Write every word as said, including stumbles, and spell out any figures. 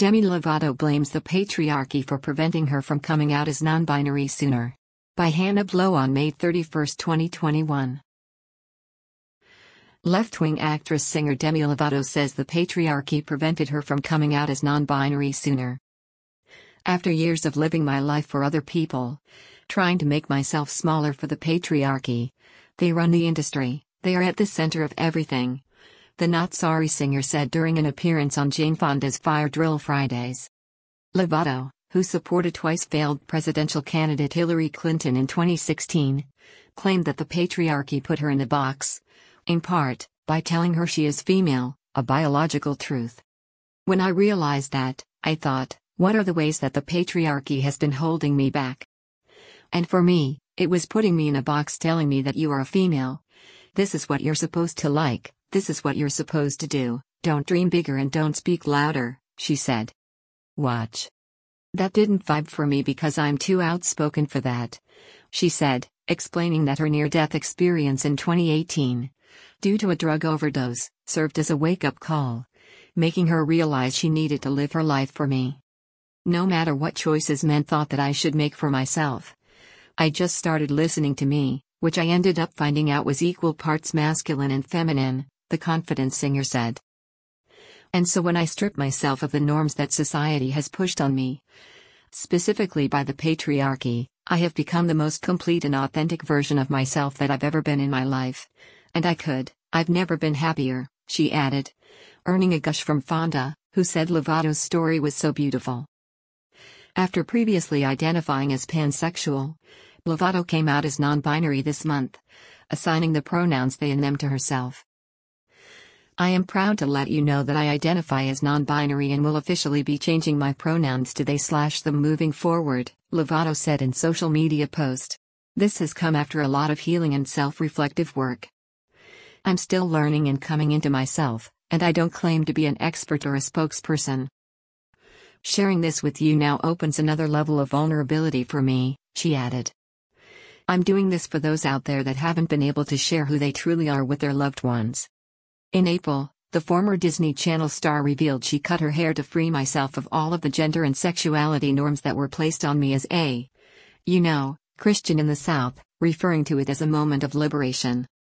Demi Lovato blames the patriarchy for preventing her from coming out as non-binary sooner. By Hannah Blow on May thirty-first, twenty twenty-one. Left-wing actress-singer Demi Lovato says the patriarchy prevented her from coming out as non-binary sooner. After years of living my life for other people, trying to make myself smaller for the patriarchy, they run the industry, they are at the center of everything, the Not Sorry singer said during an appearance on Jane Fonda's Fire Drill Fridays. Lovato, who supported twice-failed presidential candidate Hillary Clinton in twenty sixteen, claimed that the patriarchy put her in a box, in part, by telling her she is female, a biological truth. When I realized that, I thought, what are the ways that the patriarchy has been holding me back? And for me, it was putting me in a box telling me that you are a female. This is what you're supposed to like, this is what you're supposed to do, don't dream bigger and don't speak louder, she said. Watch. That didn't vibe for me because I'm too outspoken for that, she said, explaining that her near-death experience in twenty eighteen, due to a drug overdose, served as a wake-up call, making her realize she needed to live her life for me. No matter what choices men thought that I should make for myself, I just started listening to me, which I ended up finding out was equal parts masculine and feminine, the confident singer said. And so when I strip myself of the norms that society has pushed on me, specifically by the patriarchy, I have become the most complete and authentic version of myself that I've ever been in my life. And I could, I've never been happier, she added, earning a gush from Fonda, who said Lovato's story was so beautiful. After previously identifying as pansexual, Lovato came out as non-binary this month, assigning the pronouns they and them to herself. I am proud to let you know that I identify as non-binary and will officially be changing my pronouns to they slash them moving forward, Lovato said in social media post. This has come after a lot of healing and self-reflective work. I'm still learning and coming into myself, and I don't claim to be an expert or a spokesperson. Sharing this with you now opens another level of vulnerability for me, she added. I'm doing this for those out there that haven't been able to share who they truly are with their loved ones. In April, the former Disney Channel star revealed she cut her hair to free myself of all of the gender and sexuality norms that were placed on me as a, you know, Christian in the South, referring to it as a moment of liberation.